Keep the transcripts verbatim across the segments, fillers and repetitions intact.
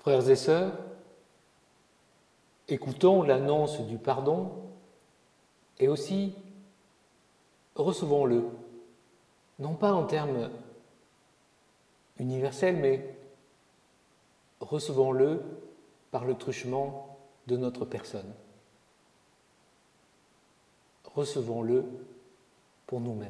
Frères et sœurs, écoutons l'annonce du pardon et aussi recevons-le, non pas en termes universels, mais recevons-le par le truchement de notre personne. Recevons-le pour nous-mêmes.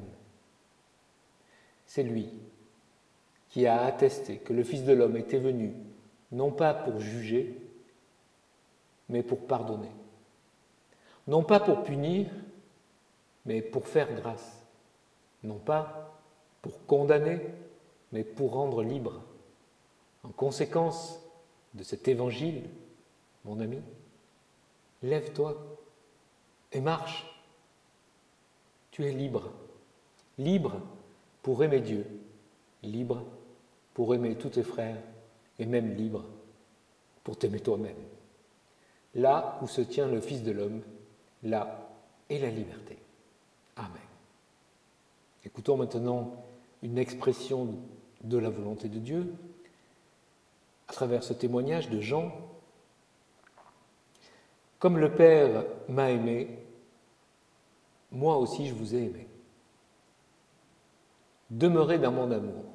C'est lui qui a attesté que le Fils de l'homme était venu, non pas pour juger, mais pour pardonner. Non pas pour punir, mais pour faire grâce. Non pas pour condamner, mais pour rendre libre. En conséquence de cet évangile, mon ami, lève-toi et marche. Tu es libre. Libre pour aimer Dieu. Libre pour aimer tous tes frères et même libre pour t'aimer toi-même. Là où se tient le Fils de l'homme, là est la liberté. Amen. Écoutons maintenant une expression de la volonté de Dieu à travers ce témoignage de Jean. Comme le Père m'a aimé, moi aussi je vous ai aimé. Demeurez dans mon amour.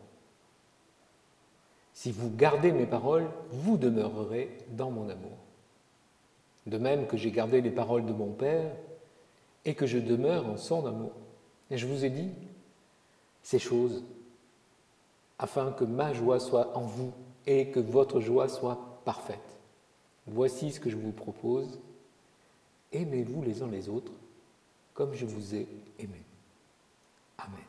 Si vous gardez mes paroles, vous demeurerez dans mon amour. De même que j'ai gardé les paroles de mon Père et que je demeure en son amour. Et je vous ai dit ces choses afin que ma joie soit en vous et que votre joie soit parfaite. Voici ce que je vous propose. Aimez-vous les uns les autres comme je vous ai aimé. Amen.